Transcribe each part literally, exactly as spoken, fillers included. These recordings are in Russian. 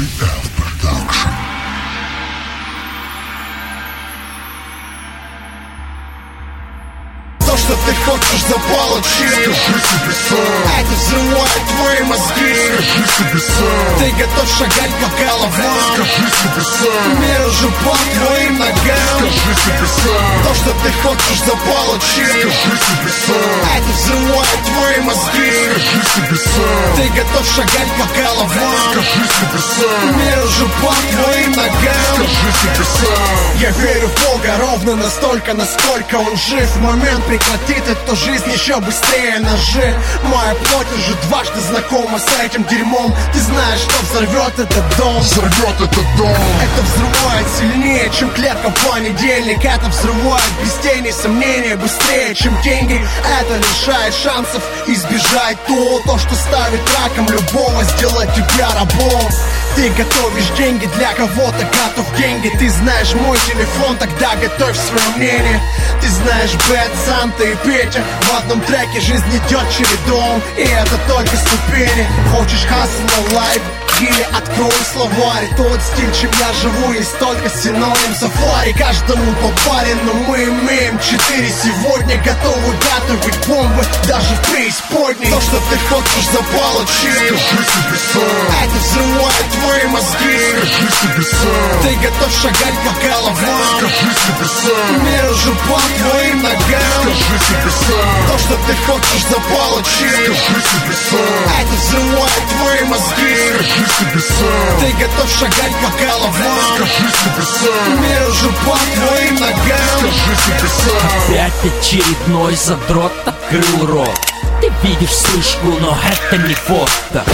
То, что ты хочешь заполучить, скажи себе сам. Это взрывает твои мозги. Скажи себе сам. Ты готов шагать по головам. Скажи себе сам. Мир уже под твоим ногам. Скажи себе сам. То, что ты хочешь заполучить, скажи себе сам. Это взрывает твои мозги. Скажи себе сам. Ты готов шагать по головам. Скажи себе сам. Мир уже под твоим ногам. Скажи себе сам. Я верю в Бога ровно настолько, насколько Он жив. В момент прекратит эту жизнь еще быстрее ножи. Моя плоть уже дважды знакома с этим дерьмом. Ты знаешь, что взорвет этот дом. Взорвет этот дом. Это взрывает сильнее, чем клетка в понедельник. Это взрывает без тени сомнения быстрее, чем деньги. Это лишает шансов избежать то, то, что ставит раком любого, сделать тебя рабом. Ты готовишь деньги для кого-то, готов деньги. Ты знаешь мой телефон, тогда готовь свое мнение. Ты знаешь Бэт, Санта и Петя. В одном треке жизнь идет чередом, и это только ступени. Хочешь hustle life? Или открой словарь. Тот стиль, чем я живу, есть только синоним сафари. Каждому по паре, но мы имеем четыре сегодня. Готовы готовить бомбы даже в преисподней. То, что ты хочешь заполучить, скажи себе сам. Это взрывает твои мозги. Скажи себе сам. Ты готов шагать по головам. Скажи себе сам. Мир уже под твоим ногам. Скажи себе сам. То, что ты хочешь заполучить, скажи себе сам. Это взрывает твои мозги. Скажи себе сам. Ты готов шагать по головам. Скажи себе сам. Мир уже под твоим ногам. Скажи себе сам. Опять очередной задрот открыл рот. Ты видишь вспышку, но это не фото.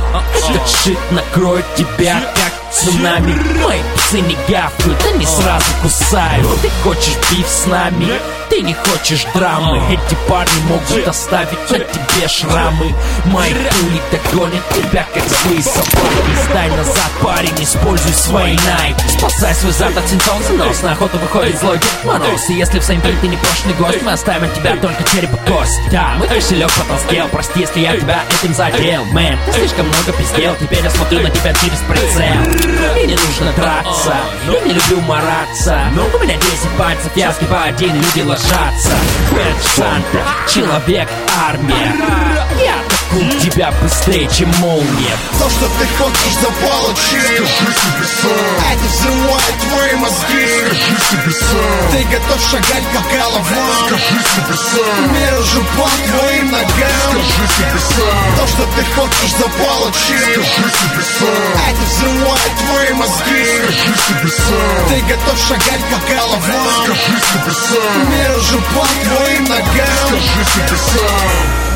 Этот шит накроет тебя, как цунами. Мои псы не гавкают, они сразу кусают. Ты хочешь биф с нами? Ты не хочешь драмы. Эти парни могут оставить на тебе шрамы. Мои пули догонят тебя, как злые собаки. Сдай назад, парень, используй свои найк. Спасай свой зад от синтонца, нос. На охоту выходит злой Дед Мороз. И если в Сейнт-Пи ты не прошлый гость, мы оставим от тебя только череп и кость. Да, мой кошелек потолстел, прости, если я тебя этим задел. Мэн, ты слишком много пиздел, теперь я смотрю на тебя через прицел. Мне не нужно драться, я не люблю мараться. У меня десять пальцев, я сгибаю один, и люди ложатся. Бэт Санта, человек-армия. Я атакую тебя быстрее, чем молния. То, что ты хочешь заполучить, скажи себе сам. Это взрывает твои мозги. Скажи себе сам. Ты готов шагать по головам. Скажи себе сам. Мир уже под твоим ногам. Скажи себе сам. То, что ты хочешь заполучить, скажи себе сам. Это взрывает твои мозги. Скажи себе сам. Ты готов шагать по головам. Скажи себе сам. Мир уже под твоим ногам. Скажи себе сам.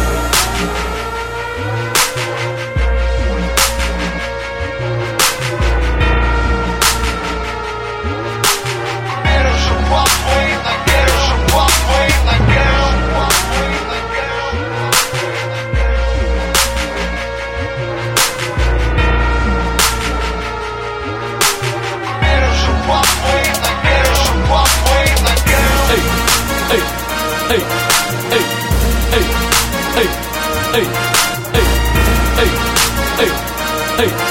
Эй, эй, эй, эй, эй, эй, эй, эй, эй, эй.